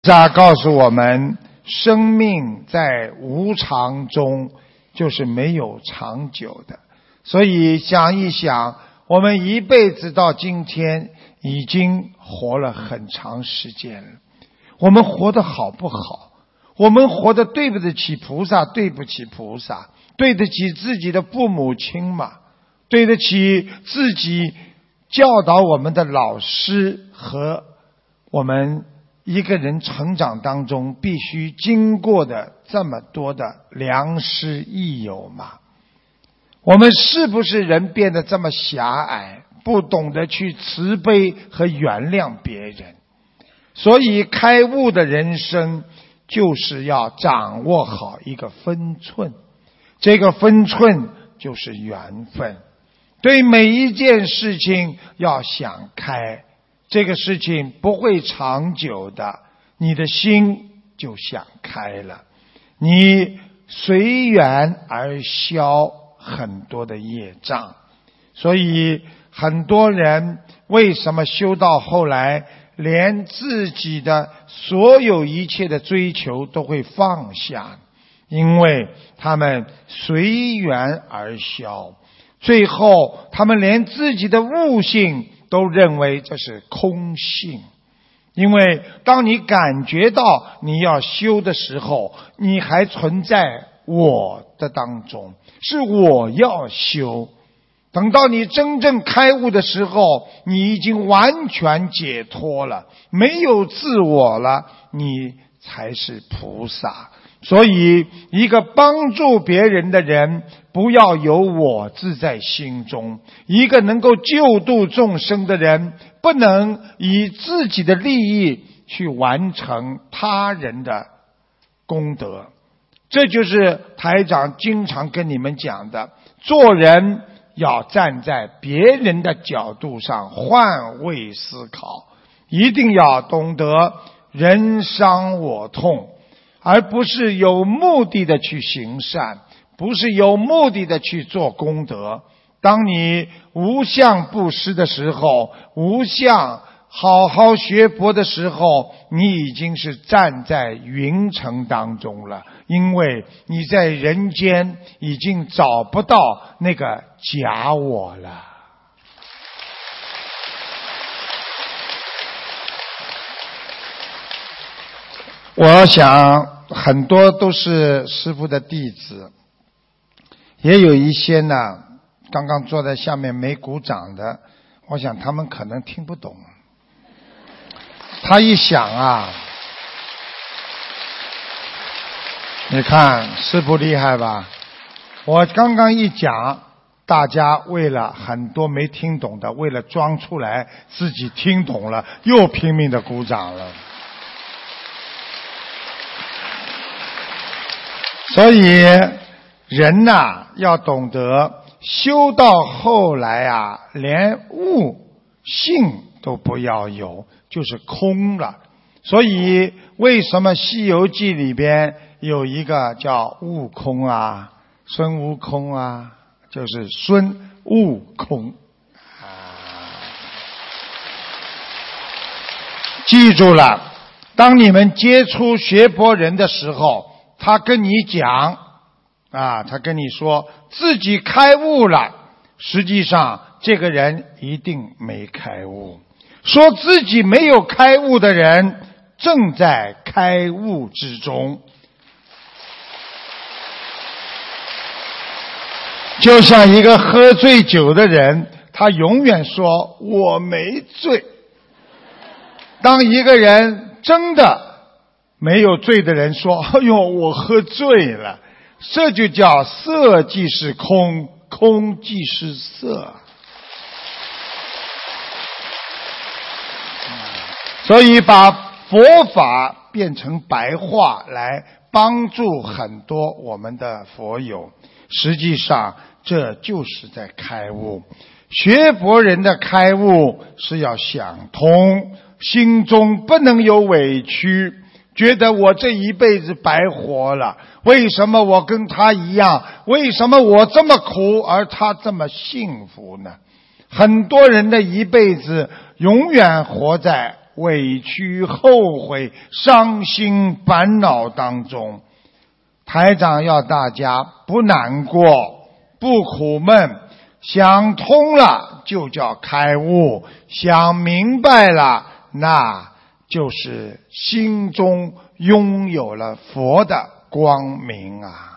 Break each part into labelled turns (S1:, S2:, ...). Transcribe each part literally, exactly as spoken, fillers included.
S1: 菩萨告诉我们，生命在无常中就是没有长久的。所以想一想，我们一辈子到今天已经活了很长时间了，我们活得好不好？我们活得对不得起菩萨，对不起菩萨，对得起自己的父母亲吗？对得起自己教导我们的老师和我们一个人成长当中必须经过的这么多的良师益友吗？我们是不是人变得这么狭隘，不懂得去慈悲和原谅别人？所以开悟的人生就是要掌握好一个分寸，这个分寸就是缘分。对每一件事情要想开，这个事情不会长久的，你的心就想开了，你随缘而消很多的业障。所以很多人为什么修到后来连自己的所有一切的追求都会放下？因为他们随缘而消，最后他们连自己的悟性都认为这是空性。因为当你感觉到你要修的时候，你还存在我的当中，是我要修。等到你真正开悟的时候，你已经完全解脱了，没有自我了，你才是菩萨。所以一个帮助别人的人，不要有我字在心中。一个能够救度众生的人，不能以自己的利益去完成他人的功德。这就是台长经常跟你们讲的，做人要站在别人的角度上换位思考，一定要懂得人伤我痛，而不是有目的的去行善，不是有目的的去做功德。当你无相布施的时候，无相好好学佛的时候，你已经是站在云层当中了，因为你在人间已经找不到那个假我了。我想很多都是师父的弟子，也有一些呢刚刚坐在下面没鼓掌的，我想他们可能听不懂。他一想啊，你看师父厉害吧？我刚刚一讲，大家为了很多没听懂的，为了装出来自己听懂了，又拼命的鼓掌了。所以人呐、啊，要懂得修到后来啊，连悟性都不要有，就是空了。所以为什么《西游记》里边有一个叫悟空啊，孙悟空啊，就是孙悟空啊。记住了，当你们接触学佛人的时候，他跟你讲啊，他跟你说自己开悟了，实际上这个人一定没开悟。说自己没有开悟的人正在开悟之中。就像一个喝醉酒的人，他永远说我没醉。当一个人真的没有醉的人说哎呦我喝醉了，这就叫色即是空，空即是色。所以把佛法变成白话来帮助很多我们的佛友，实际上这就是在开悟。学佛人的开悟是要想通，心中不能有委屈，觉得我这一辈子白活了，为什么我跟他一样？为什么我这么苦而他这么幸福呢？很多人的一辈子永远活在委屈、后悔、伤心、烦恼当中。台长要大家不难过，不苦闷，想通了就叫开悟，想明白了那就是心中拥有了佛的光明啊！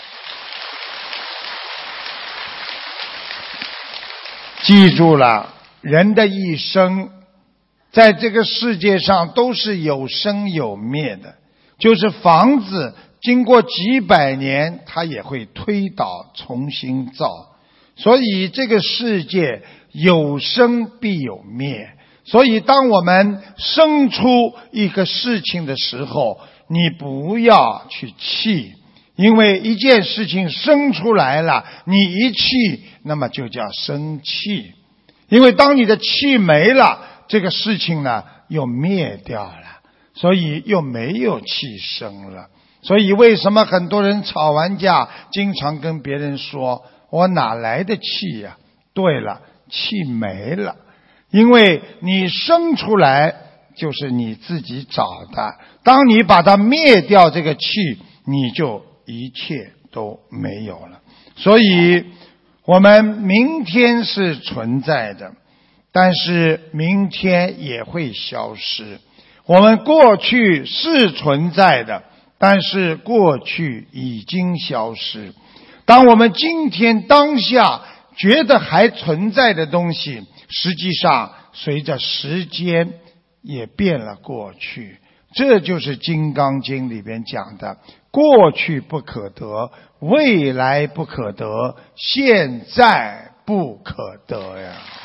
S1: 记住了，人的一生在这个世界上都是有生有灭的，就是房子经过几百年它也会推倒重新造，所以这个世界有生必有灭。所以当我们生出一个事情的时候，你不要去气，因为一件事情生出来了，你一气那么就叫生气，因为当你的气没了，这个事情呢又灭掉了，所以又没有气生了。所以为什么很多人吵完架经常跟别人说我哪来的气呀？对了，气没了，因为你生出来就是你自己找的，当你把它灭掉这个气，你就一切都没有了。所以我们明天是存在的，但是明天也会消失。我们过去是存在的，但是过去已经消失。当我们今天当下觉得还存在的东西，实际上随着时间也变了过去。这就是《金刚经》里边讲的，过去不可得，未来不可得，现在不可得呀。